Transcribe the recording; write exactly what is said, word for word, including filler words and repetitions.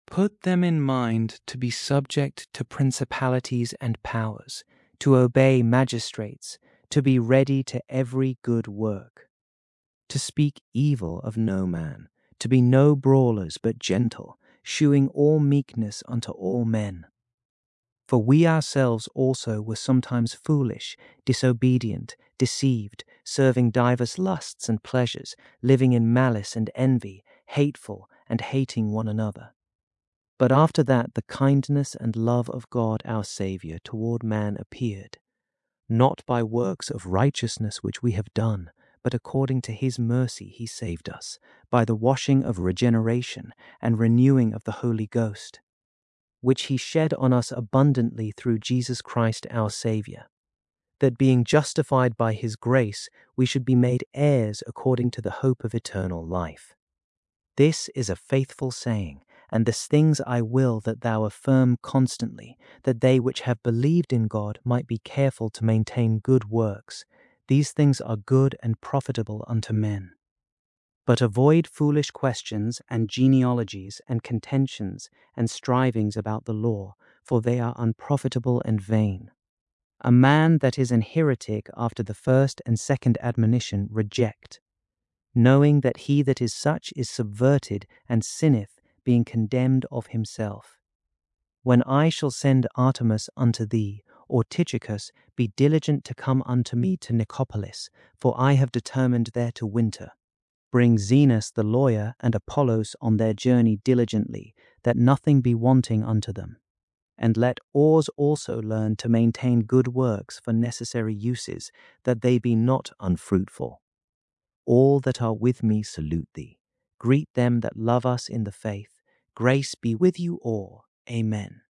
Put them in mind to be subject to principalities and powers, to obey magistrates, to be ready to every good work, to speak evil of no man, to be no brawlers but gentle, shewing all meekness unto all men. For we ourselves also were sometimes foolish, disobedient, deceived, serving divers lusts and pleasures, living in malice and envy, hateful, and hating one another. But after that the kindness and love of God our Saviour toward man appeared, not by works of righteousness which we have done, but according to his mercy he saved us, by the washing of regeneration and renewing of the Holy Ghost, which he shed on us abundantly through Jesus Christ our Saviour, that being justified by his grace we should be made heirs according to the hope of eternal life. This is a faithful saying, and these things I will that thou affirm constantly, that they which have believed in God might be careful to maintain good works. These things are good and profitable unto men. But avoid foolish questions and genealogies and contentions and strivings about the law, for they are unprofitable and vain. A man that is an heretic after the first and second admonition reject, knowing that he that is such is subverted and sinneth, being condemned of himself. When I shall send Artemas unto thee, or Tychicus, be diligent to come unto me to Nicopolis, for I have determined there to winter. Bring Zenas the lawyer and Apollos on their journey diligently, that nothing be wanting unto them. And let ours also learn to maintain good works for necessary uses, that they be not unfruitful. All that are with me salute thee. Greet them that love us in the faith. Grace be with you all. Amen.